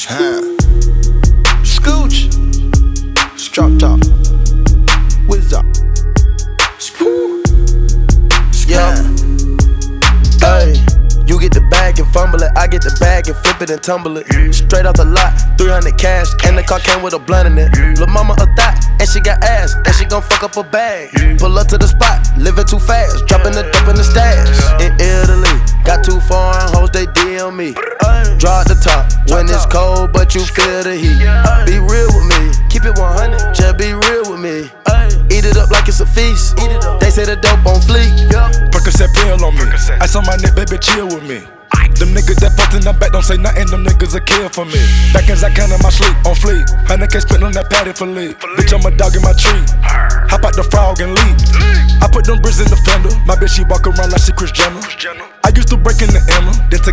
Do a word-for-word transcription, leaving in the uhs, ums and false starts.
Huh. Scooch. Drop top. Whiz up. Yeah. Hey. You get the bag and fumble it, I get the bag and flip it and tumble it. Straight off the lot, three hundred cash, and the car came with a blunt in it. Lil' mama a thot, and she got ass, and she gon' fuck up a bag. Pull up to the spot, living too fast, dropping the dope in the stash. In Italy, got two foreign hoes, they D M me. Draw at the top, when it's cold, but you feel the heat. Be real with me, keep it one hundred, just be real with me. Eat it up like it's a feast, they say the dope on fleek. Percocet pill on me, ice on my neck, baby, chill with me. Them niggas that fucked in the back don't say nothing, them niggas a kill for me. Back as I can in my sleep, on fleek. Hundred K spent on that patty for lead. Bitch, I'm a dog in my tree. Hop out the frog and leave. I put them bricks in the fender. My bitch, she walk around like she Kris Jenner. I used to break in the Emma, then take